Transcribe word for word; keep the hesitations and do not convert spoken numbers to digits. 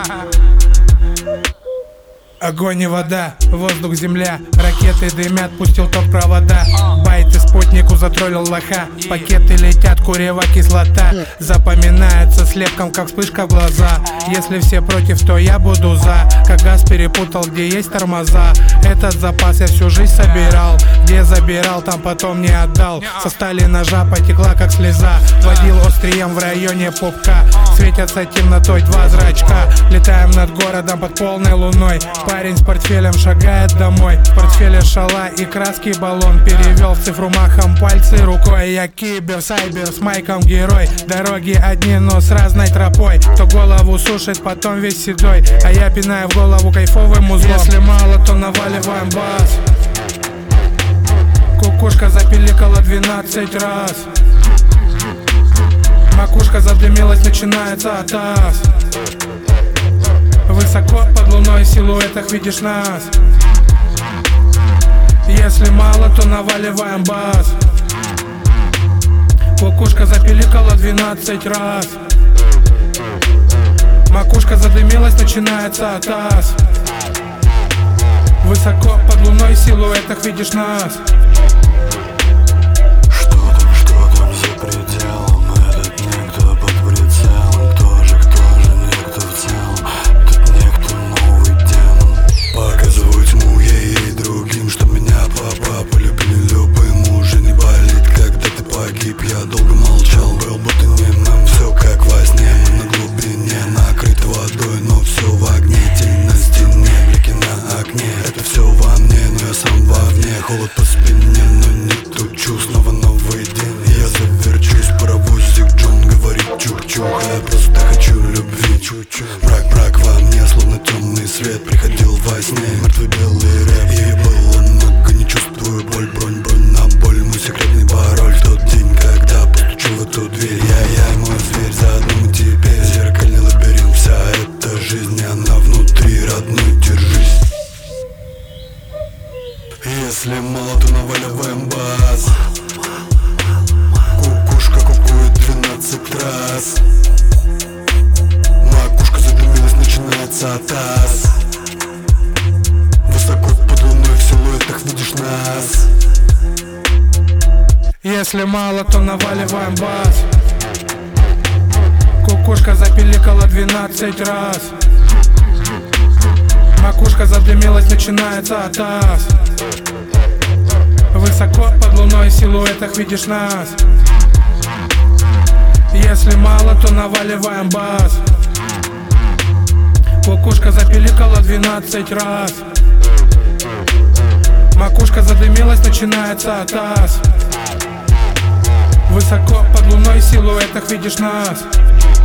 Огонь и вода, воздух, земля, ракеты дымят, пустил ток провода. Байты спутнику затроллил лоха, пакеты летят, курева, кислота. Запоминается слепком, как вспышка в глаза. Если все против, то я буду за. Как газ перепутал, где есть тормоза. Этот запас я всю жизнь собирал. Где забирал, там потом не отдал. Со стали ножа потекла, как слеза. Водил острием в районе пупка. Светятся темнотой два зрачка. Летаем над городом под полной луной. Парень с портфелем шагает домой. В портфеле шала и краски баллон. Перевел цифру махом, пальцы рукой. Я кибер, сайбер, с майком герой. Дороги одни, но с разной тропой. Кто голову сушит, потом весь седой. А я пинаю в голову кайфовым узлом. Если мало, то наваливаем бас. Кукушка запиликала двенадцать раз. Макушка задымилась, начинается атас. Высоко под луной в силуэтах видишь нас. Если мало, то наваливаем бас. Кукушка запиликала двенадцать раз. Макушка задымилась, начинается атас. Высоко под луной в силуэтах видишь нас. Что там, что там за пределом? Этот некто под прицелом. Кто же, кто же, некто в целом. Этот некто новый демон. Показываю тьму ей и другим, что меня папа полюбили любым. Уже не болит, когда ты погиб. Я долго молчал, был будто немым. Все как во сне, мы на глубине, накрыт водой, но все в огне. Тень на стене, блики на окне. Это все во мне, но я сам вовне. Холод по спине, но нету чувств. Снова новый день, я заверчусь. Паровозик Джон говорит чух-чух. Я просто хочу любви, чуть-чуть. Мрак, мрак во мне, словно темный свет. Приходил во сне, мертвый белый рэп. Ей было много, не чувствую боль. Бронь, бронь на боль, мой секретный пароль. В тот день, когда постучу в эту дверь. Я, я, мой зверь, заодно мы теперь. Зеркальный лабиринт, вся эта жизнь, она внутри, родной, держись. Если мало, то наваливаем бас. Кукушка кукует двенадцать раз. Макушка задымилась, начинается атас. Высоко под луной в силуэтах видишь нас. Если мало, то наваливаем бас. Кукушка запиликала двенадцать раз. Макушка задымилась, начинается атас. Высоко под луной в силуэтах видишь нас. Если мало, то наваливаем бас. Кукушка запиликала двенадцать раз. Макушка задымилась, начинается атас. Высоко под луной в силуэтах видишь нас.